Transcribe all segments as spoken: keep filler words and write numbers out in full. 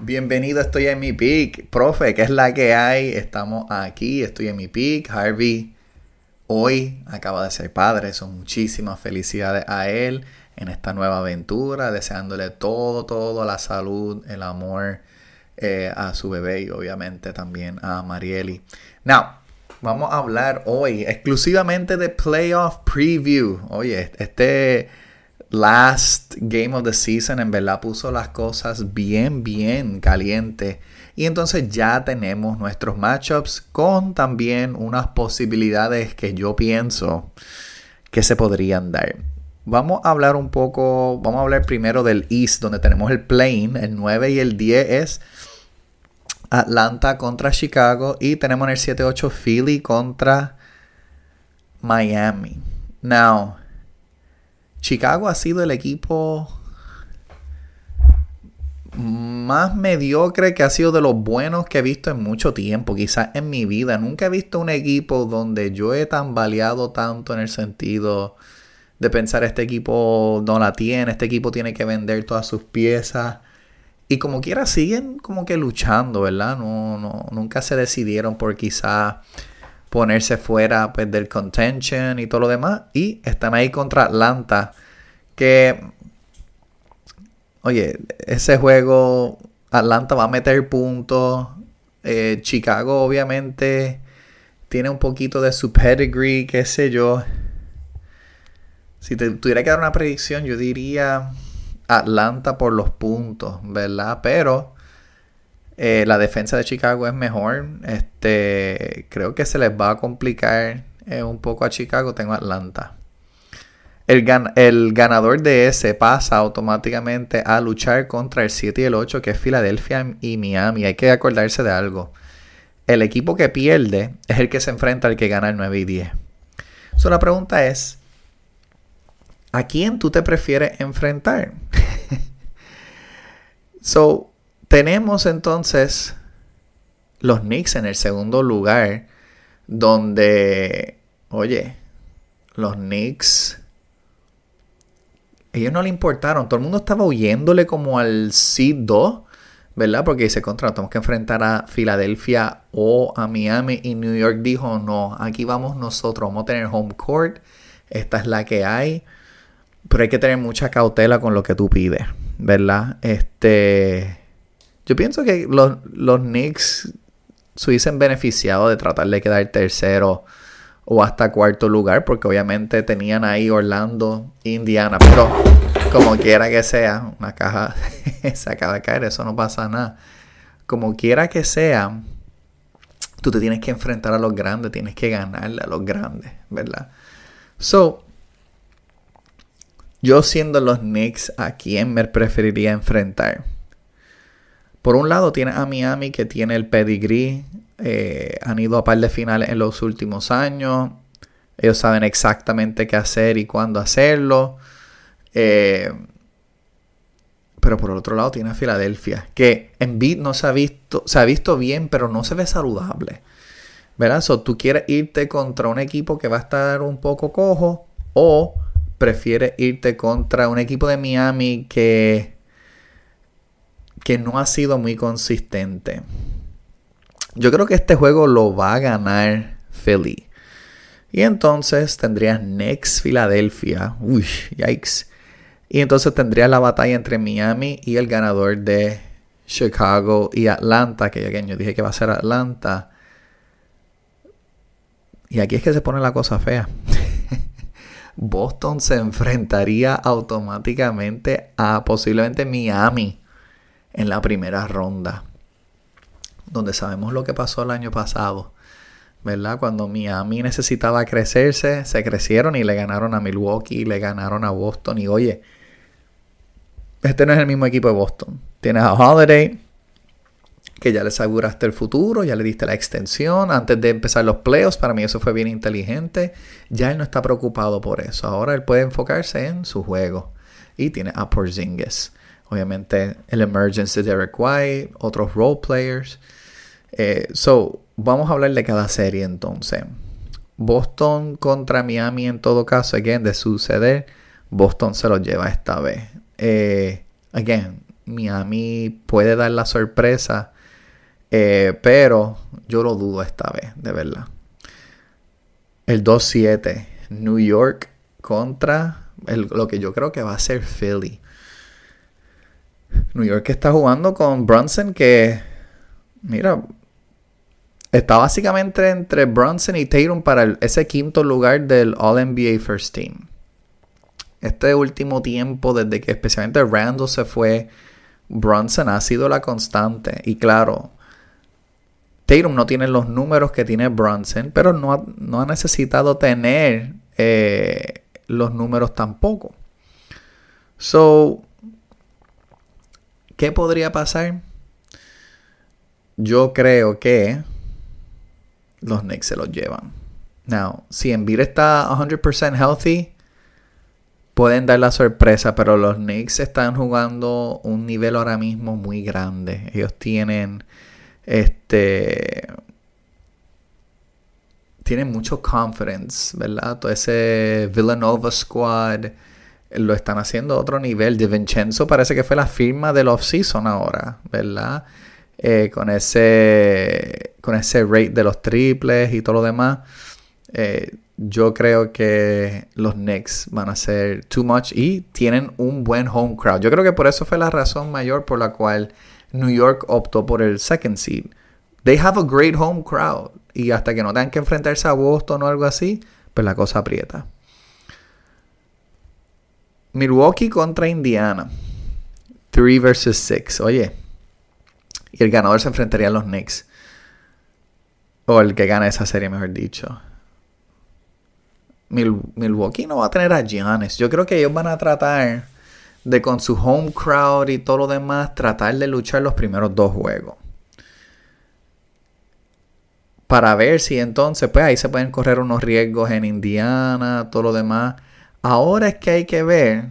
Bienvenido, estoy en mi peak. Profe, ¿qué es la que hay? Estamos aquí, estoy en mi peak. Harvey hoy acaba de ser padre, son muchísimas felicidades a él en esta nueva aventura, deseándole todo, todo, la salud, el amor eh, a su bebé y obviamente también a Marieli. Now, vamos a hablar hoy exclusivamente de Playoff Preview. Oye, este last game of the season en verdad puso las cosas bien, bien calientes. Y entonces ya tenemos nuestros matchups con también unas posibilidades que yo pienso que se podrían dar. Vamos a hablar un poco, vamos a hablar primero del East, donde tenemos el play-in, el nueve y el diez es Atlanta contra Chicago y tenemos en el siete ocho Philly contra Miami. Now, Chicago ha sido el equipo más mediocre que ha sido de los buenos que he visto en mucho tiempo, quizás en mi vida. Nunca he visto un equipo donde yo he tambaleado tanto en el sentido de pensar este equipo no la tiene, este equipo tiene que vender todas sus piezas. Y como quiera siguen como que luchando, ¿verdad? No, no, nunca se decidieron por quizás ponerse fuera pues, del contention y todo lo demás. Y están ahí contra Atlanta. Que, oye, ese juego, Atlanta va a meter puntos. Eh, Chicago obviamente tiene un poquito de su pedigree, qué sé yo. Si te tuviera que dar una predicción, yo diría Atlanta por los puntos, ¿verdad? Pero Eh, la defensa de Chicago es mejor. Este, creo que se les va a complicar eh, un poco a Chicago. Tengo Atlanta. El, gan- el ganador de ese pasa automáticamente a luchar contra el siete y el ocho, que es Filadelfia y Miami. Hay que acordarse de algo. El equipo que pierde es el que se enfrenta al que gana el nueve y diez. So, la pregunta es, ¿a quién tú te prefieres enfrentar? so, Tenemos entonces los Knicks en el segundo lugar, donde, oye, los Knicks, ellos no le importaron. Todo el mundo estaba huyéndole como al seed dos, ¿verdad? Porque dice, contra, tenemos que enfrentar a Filadelfia o a Miami. Y New York dijo, no, aquí vamos nosotros, vamos a tener home court. Esta es la que hay. Pero hay que tener mucha cautela con lo que tú pides, ¿verdad? Este... Yo pienso que los, los Knicks se hubiesen beneficiado de tratar de quedar tercero o hasta cuarto lugar, porque obviamente tenían ahí Orlando, Indiana, pero como quiera que sea, una caja se acaba de caer, eso no pasa nada. Como quiera que sea, tú te tienes que enfrentar a los grandes, tienes que ganarle a los grandes, ¿verdad? So, yo siendo los Knicks, ¿a quién me preferiría enfrentar? Por un lado tienes a Miami, que tiene el pedigree. Eh, han ido a par de finales en los últimos años. Ellos saben exactamente qué hacer y cuándo hacerlo. Eh, pero por otro lado tienes a Filadelfia, que Embiid no se ha visto, se ha visto bien, pero no se ve saludable, ¿verdad? So, tú quieres irte contra un equipo que va a estar un poco cojo, o prefieres irte contra un equipo de Miami que... que no ha sido muy consistente. Yo creo que este juego lo va a ganar Philly. Y entonces tendrías Knicks, Filadelfia. Uy, yikes. Y entonces tendrías la batalla entre Miami y el ganador de Chicago y Atlanta. Que yo dije que va a ser Atlanta. Y aquí es que se pone la cosa fea. Boston se enfrentaría automáticamente a posiblemente Miami en la primera ronda, donde sabemos lo que pasó el año pasado, ¿verdad? Cuando Miami necesitaba crecerse, se crecieron y le ganaron a Milwaukee, le ganaron a Boston. Y oye, este no es el mismo equipo de Boston. Tienes a Holiday, que ya le aseguraste el futuro, ya le diste la extensión antes de empezar los playoffs. Para mí eso fue bien inteligente. Ya él no está preocupado por eso. Ahora él puede enfocarse en su juego. Y tiene a Porzingis. Obviamente el emergence de Derek White, otros role players. Eh, so, vamos a hablar de cada serie entonces. Boston contra Miami en todo caso, again, de suceder, Boston se lo lleva esta vez. Eh, again, Miami puede dar la sorpresa, eh, pero yo lo dudo esta vez, de verdad. El dos siete, New York contra el, lo que yo creo que va a ser Philly. New York está jugando con Brunson, que, mira, está básicamente entre Brunson y Tatum para el, ese quinto lugar del All N B A First Team. Este último tiempo, desde que especialmente Randle se fue, Brunson ha sido la constante. Y claro, Tatum no tiene los números que tiene Brunson, pero no ha, no ha necesitado tener eh, los números tampoco. So, ¿qué podría pasar? Yo creo que los Knicks se los llevan. Now, si Embiid está one hundred percent healthy, pueden dar la sorpresa, pero los Knicks están jugando un nivel ahora mismo muy grande. Ellos tienen este tienen mucho confidence, ¿verdad? Todo ese Villanova squad lo están haciendo a otro nivel. DiVincenzo parece que fue la firma del off-season ahora, ¿verdad? Eh, con ese con ese rate de los triples y todo lo demás. Eh, yo creo que los Knicks van a ser too much y tienen un buen home crowd. Yo creo que por eso fue la razón mayor por la cual New York optó por el second seed. They have a great home crowd. Y hasta que no tengan que enfrentarse a Boston o algo así, pues la cosa aprieta. Milwaukee contra Indiana. three versus six. Oye. Y el ganador se enfrentaría a los Knicks. O el que gana esa serie, mejor dicho. Mil- Milwaukee no va a tener a Giannis. Yo creo que ellos van a tratar de, con su home crowd y todo lo demás, tratar de luchar los primeros dos juegos. Para ver si entonces, pues ahí se pueden correr unos riesgos en Indiana, todo lo demás. Ahora es que hay que ver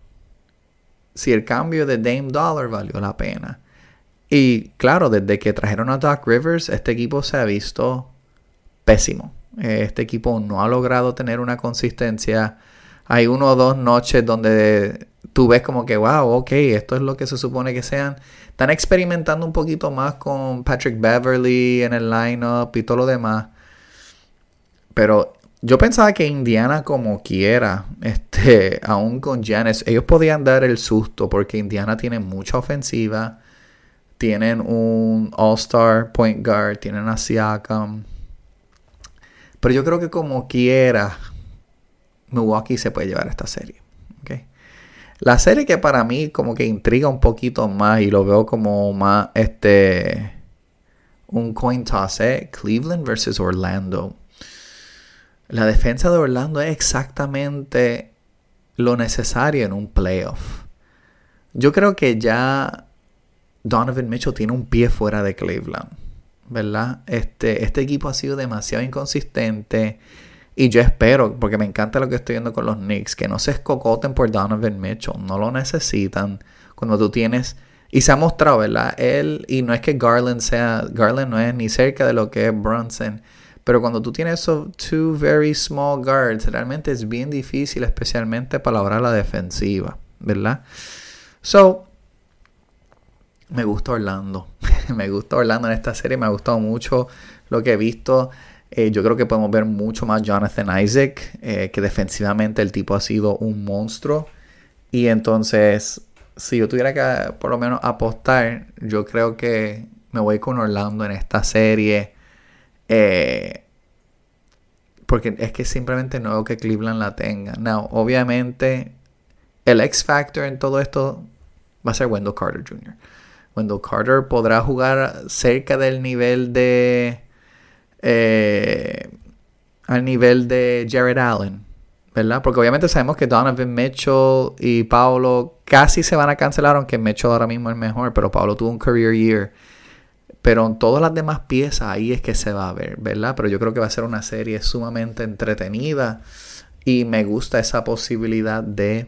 si el cambio de Dame Dollar valió la pena. Y claro, desde que trajeron a Doc Rivers, este equipo se ha visto pésimo. Este equipo no ha logrado tener una consistencia. Hay uno o dos noches donde tú ves como que, wow, ok, esto es lo que se supone que sean. Están experimentando un poquito más con Patrick Beverley en el lineup y todo lo demás. Pero yo pensaba que Indiana, como quiera, este, aún con Giannis, ellos podían dar el susto porque Indiana tiene mucha ofensiva. Tienen un All-Star Point Guard, tienen a Siakam. Pero yo creo que como quiera, Milwaukee se puede llevar esta serie. ¿Okay? La serie que para mí como que intriga un poquito más y lo veo como más este un coin toss, ¿eh? Cleveland versus Orlando. La defensa de Orlando es exactamente lo necesario en un playoff. Yo creo que ya Donovan Mitchell tiene un pie fuera de Cleveland, ¿verdad? Este, este equipo ha sido demasiado inconsistente. Y yo espero, porque me encanta lo que estoy viendo con los Knicks, que no se escocoten por Donovan Mitchell. No lo necesitan. Cuando tú tienes... Y se ha mostrado, ¿verdad? Él, y no es que Garland sea... Garland no es ni cerca de lo que es Brunson. Pero cuando tú tienes esos two very small guards, realmente es bien difícil, especialmente para la hora de la defensiva, ¿verdad? So, me gusta Orlando. me gusta Orlando en esta serie. Me ha gustado mucho lo que he visto. Eh, yo creo que podemos ver mucho más Jonathan Isaac, eh, que defensivamente el tipo ha sido un monstruo. Y entonces, si yo tuviera que por lo menos apostar, yo creo que me voy con Orlando en esta serie. Eh, porque es que simplemente no veo que Cleveland la tenga. Now, obviamente, el X Factor en todo esto va a ser Wendell Carter junior Wendell Carter podrá jugar cerca del nivel de... Eh, al nivel de Jared Allen, ¿verdad? Porque obviamente sabemos que Donovan Mitchell y Paolo casi se van a cancelar, aunque Mitchell ahora mismo es mejor, pero Paolo tuvo un career year. Pero en todas las demás piezas ahí es que se va a ver, ¿verdad? Pero yo creo que va a ser una serie sumamente entretenida y me gusta esa posibilidad de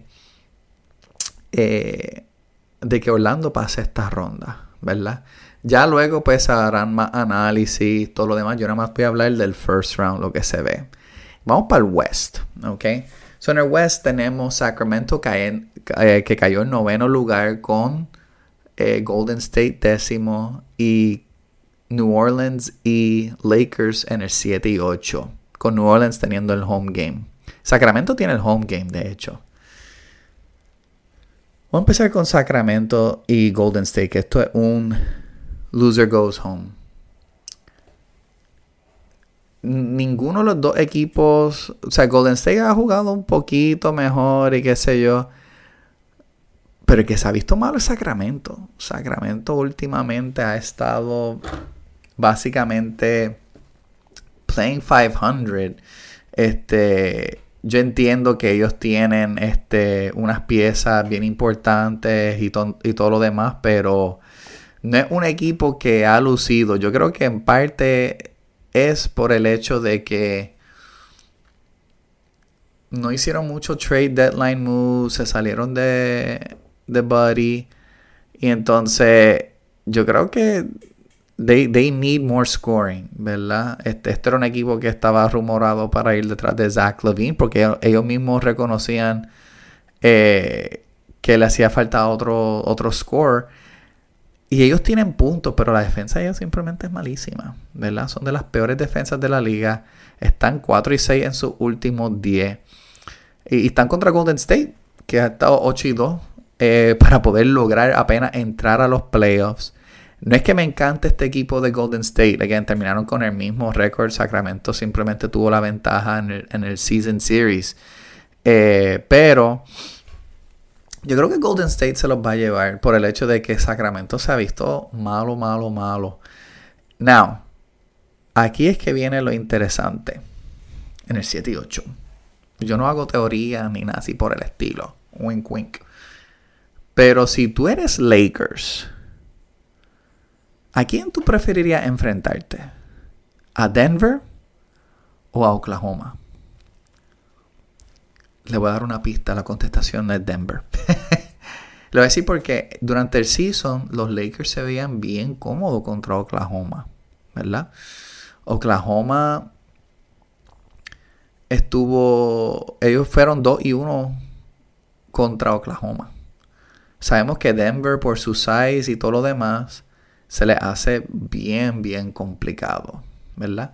eh, de que Orlando pase esta ronda, ¿verdad? Ya luego pues harán más análisis, todo lo demás. Yo nada más voy a hablar del first round, lo que se ve. Vamos para el West, ¿ok? So en el West tenemos Sacramento que, en, eh, que cayó en noveno lugar con eh, Golden State décimo y New Orleans y Lakers en el siete y ocho, con New Orleans teniendo el home game. Sacramento tiene el home game, de hecho. Vamos a empezar con Sacramento y Golden State, que esto es un loser goes home. Ninguno de los dos equipos, o sea, Golden State ha jugado un poquito mejor y qué sé yo, pero el que se ha visto malo es Sacramento. Sacramento últimamente ha estado básicamente playing quinientos. Este, yo entiendo que ellos tienen este, unas piezas bien importantes y, to- y todo lo demás, pero no es un equipo que ha lucido. Yo creo que en parte es por el hecho de que no hicieron mucho trade deadline moves, se salieron de, de Buddy, y entonces yo creo que They, they need more scoring, ¿verdad? Este, este era un equipo que estaba rumorado para ir detrás de Zach LaVine, porque ellos, ellos mismos reconocían eh, que le hacía falta otro, otro score. Y ellos tienen puntos, pero la defensa de ellos simplemente es malísima, ¿verdad? Son de las peores defensas de la liga. Están cuatro y seis en sus últimos diez. Y, y están contra Golden State, que ha estado ocho y dos, eh, para poder lograr apenas entrar a los playoffs. No es que me encante este equipo de Golden State. Again, terminaron con el mismo récord. Sacramento simplemente tuvo la ventaja en el, en el Season Series. Eh, pero yo creo que Golden State se los va a llevar por el hecho de que Sacramento se ha visto malo, malo, malo. Now, aquí es que viene lo interesante. En el siete y ocho. Yo no hago teoría ni nada así por el estilo. Wink, wink. Pero si tú eres Lakers, ¿a quién tú preferirías enfrentarte? ¿A Denver o a Oklahoma? Le voy a dar una pista. La contestación es Denver. Le voy a decir porque durante el season los Lakers se veían bien cómodos contra Oklahoma, ¿verdad? Oklahoma estuvo... Ellos fueron dos y uno contra Oklahoma. Sabemos que Denver, por su size y todo lo demás, se le hace bien, bien complicado, ¿verdad?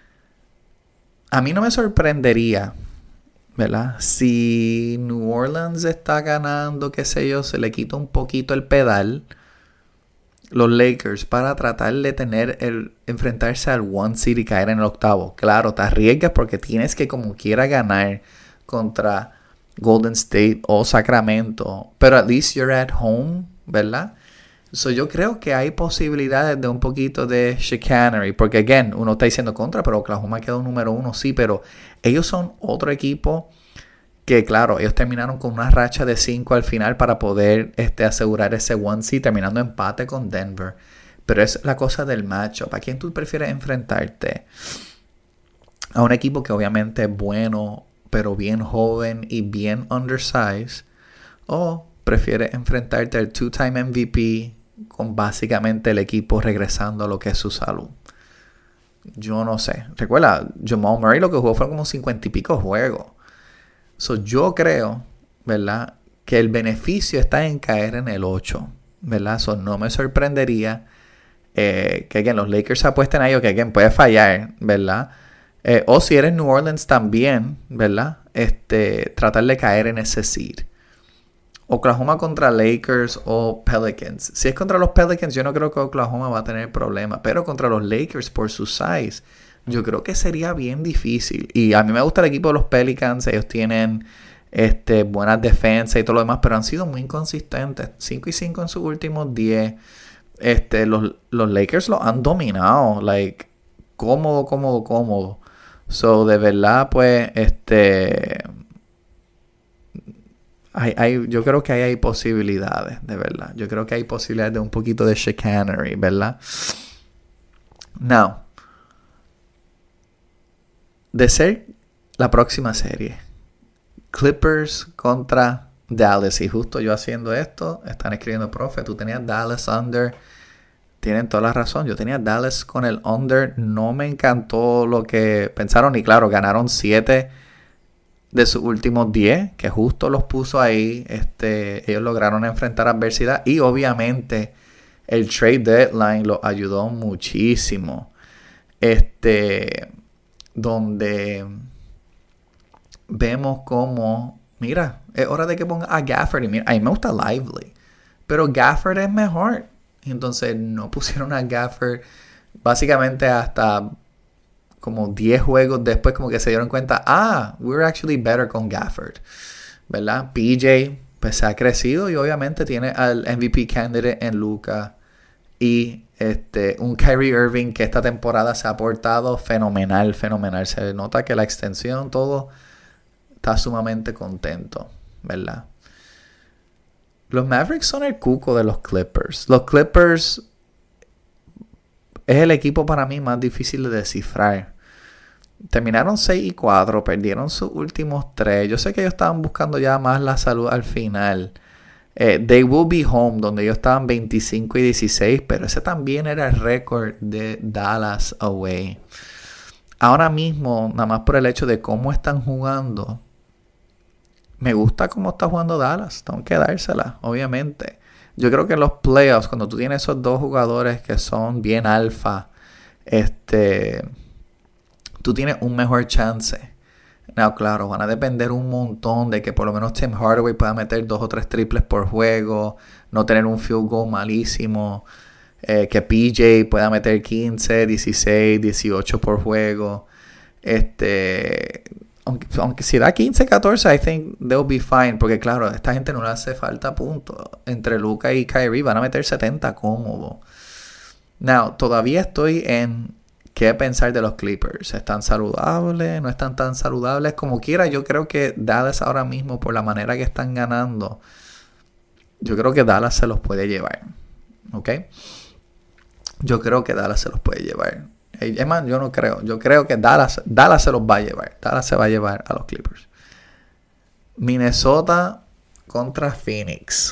A mí no me sorprendería, ¿verdad? Si New Orleans está ganando, qué sé yo, se le quita un poquito el pedal, los Lakers, para tratar de tener el enfrentarse al one seed y caer en el octavo. Claro, te arriesgas porque tienes que como quiera ganar contra Golden State o Sacramento, pero at least you're at home, ¿verdad? So, yo creo que hay posibilidades de un poquito de chicanery. Porque, again, uno está diciendo contra, pero Oklahoma quedó número uno, sí. Pero ellos son otro equipo que, claro, ellos terminaron con una racha de cinco al final para poder este, asegurar ese one seed, terminando empate con Denver. Pero es la cosa del matchup. ¿A quién tú prefieres enfrentarte? A un equipo que obviamente es bueno, pero bien joven y bien undersized. ¿O prefieres enfrentarte al two-time M V P con básicamente el equipo regresando a lo que es su salud? Yo no sé. Recuerda, Jamal Murray lo que jugó fueron como cincuenta y pico juegos. So, yo creo, ¿verdad?, que el beneficio está en caer en el ocho, ¿verdad? So, no me sorprendería eh, que again, los Lakers apuesten a ellos, que again, puede fallar, ¿verdad? Eh, o si eres New Orleans también, ¿verdad? Este, tratar de caer en ese seed. Oklahoma contra Lakers o Pelicans. Si es contra los Pelicans, yo no creo que Oklahoma va a tener problema. Pero contra los Lakers, por su size, yo creo que sería bien difícil. Y a mí me gusta el equipo de los Pelicans. Ellos tienen este, buenas defensas y todo lo demás, pero han sido muy inconsistentes. cinco y cinco en sus últimos diez. Este, los, los Lakers los han dominado. Like, cómodo, cómodo, cómodo. So, de verdad, pues, este... Hay, hay, yo creo que ahí hay posibilidades, de verdad. Yo creo que hay posibilidades de un poquito de chicanery, ¿verdad? Now, de ser la próxima serie, Clippers contra Dallas. Y justo yo haciendo esto, están escribiendo, profe, tú tenías Dallas under. Tienen toda la razón. Yo tenía Dallas con el under. No me encantó lo que pensaron. Y claro, ganaron siete de sus últimos diez, que justo los puso ahí. Este, ellos lograron enfrentar adversidad y obviamente el trade deadline los ayudó muchísimo. Este, donde vemos como, mira, es hora de que ponga a Gafford. Y mira, a mí me gusta Lively, pero Gafford es mejor. Entonces no pusieron a Gafford básicamente hasta como diez juegos después, como que se dieron cuenta, ah, we're actually better con Gafford, ¿verdad? P J pues se ha crecido y obviamente tiene al M V P candidate en Luka y este un Kyrie Irving que esta temporada se ha portado fenomenal, fenomenal. Se nota que la extensión, todo, está sumamente contento, ¿verdad? Los Mavericks son el cuco de los Clippers. Los Clippers es el equipo para mí más difícil de descifrar. Terminaron seis y cuatro, perdieron sus últimos tres. Yo sé que ellos estaban buscando ya más la salud al final. Eh, They Will Be Home, donde ellos estaban veinticinco y dieciséis, pero ese también era el récord de Dallas away. Ahora mismo, nada más por el hecho de cómo están jugando, me gusta cómo está jugando Dallas. Tengo que dársela, obviamente. Yo creo que en los playoffs, cuando tú tienes esos dos jugadores que son bien alfa, este, tú tienes un mejor chance. No, claro, van a depender un montón de que por lo menos Tim Hardaway pueda meter dos o tres triples por juego, no tener un field goal malísimo, eh, que P J pueda meter quince, dieciséis, dieciocho por juego. Este, aunque, aunque si da quince, catorce, I think they'll be fine, porque claro, a esta gente no le hace falta puntos. Entre Luka y Kyrie van a meter setenta cómodo. Now, todavía estoy en qué pensar de los Clippers. ¿Están saludables? ¿No están tan saludables? Como quiera, yo creo que Dallas ahora mismo, por la manera que están ganando, yo creo que Dallas se los puede llevar. ¿Ok? Yo creo que Dallas se los puede llevar. Es más, yo no creo. Yo creo que Dallas, Dallas se los va a llevar. Dallas se va a llevar a los Clippers. Minnesota contra Phoenix.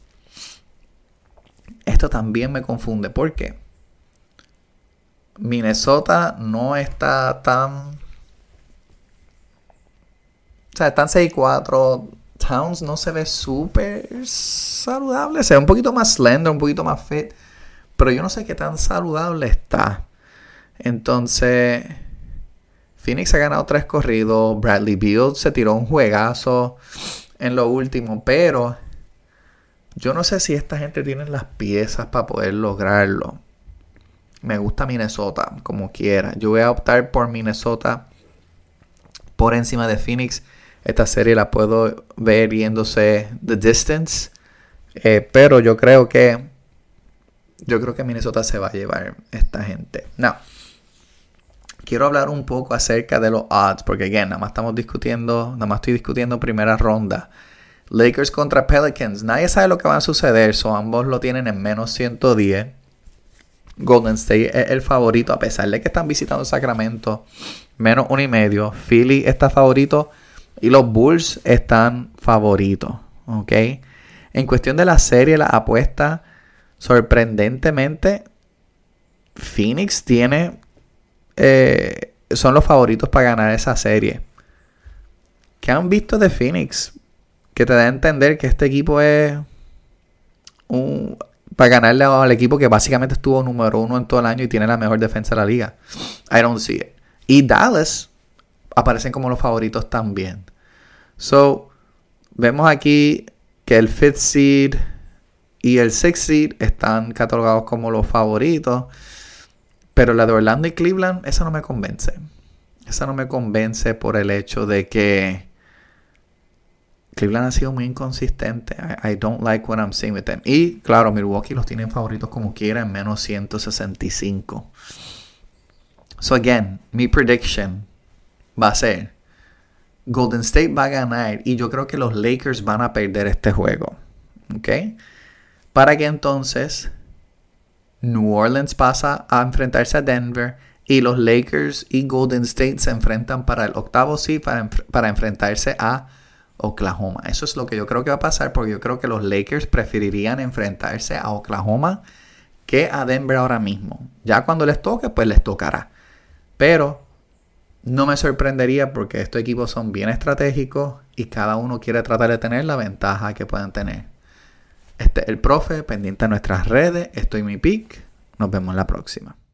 Esto también me confunde. ¿Por qué? Minnesota no está tan... O sea, están seis y cuatro. Towns no se ve súper saludable. Se ve un poquito más slender, un poquito más fit. Pero yo no sé qué tan saludable está. Entonces, Phoenix ha ganado tres corridos. Bradley Beal se tiró un juegazo en lo último. Pero yo no sé si esta gente tiene las piezas para poder lograrlo. Me gusta Minnesota, como quiera. Yo voy a optar por Minnesota por encima de Phoenix. Esta serie la puedo ver yéndose the distance. Eh, pero yo creo que yo creo que Minnesota se va a llevar esta gente. Now, quiero hablar un poco acerca de los odds. Porque, again, nada más estamos discutiendo, nada más estoy discutiendo primera ronda. Lakers contra Pelicans. Nadie sabe lo que va a suceder. So, ambos lo tienen en menos ciento diez. Golden State es el favorito, a pesar de que están visitando Sacramento, menos uno y medio. Philly está favorito y los Bulls están favoritos, ¿ok? En cuestión de la serie, la apuesta, sorprendentemente, Phoenix tiene, eh, son los favoritos para ganar esa serie. ¿Qué han visto de Phoenix? Que te da a entender que este equipo es un... para ganarle al equipo que básicamente estuvo número uno en todo el año y tiene la mejor defensa de la liga. I don't see it. Y Dallas aparecen como los favoritos también. So, vemos aquí que el fifth seed y el sixth seed están catalogados como los favoritos. Pero la de Orlando y Cleveland, esa no me convence. Esa no me convence por el hecho de que Cleveland ha sido muy inconsistente. I, I don't like what I'm seeing with them. Y claro, Milwaukee los tienen favoritos como quiera en menos ciento sesenta y cinco. So again, mi prediction va a ser Golden State va a ganar y yo creo que los Lakers van a perder este juego. ¿Ok? Para que entonces New Orleans pasa a enfrentarse a Denver y los Lakers y Golden State se enfrentan para el octavo seed para, para enfrentarse a Oklahoma. Eso es lo que yo creo que va a pasar, porque yo creo que los Lakers preferirían enfrentarse a Oklahoma que a Denver ahora mismo. Ya cuando les toque, pues les tocará. Pero no me sorprendería porque estos equipos son bien estratégicos y cada uno quiere tratar de tener la ventaja que puedan tener. Este es el profe, pendiente a nuestras redes. Estoy en mi pick. Nos vemos la próxima.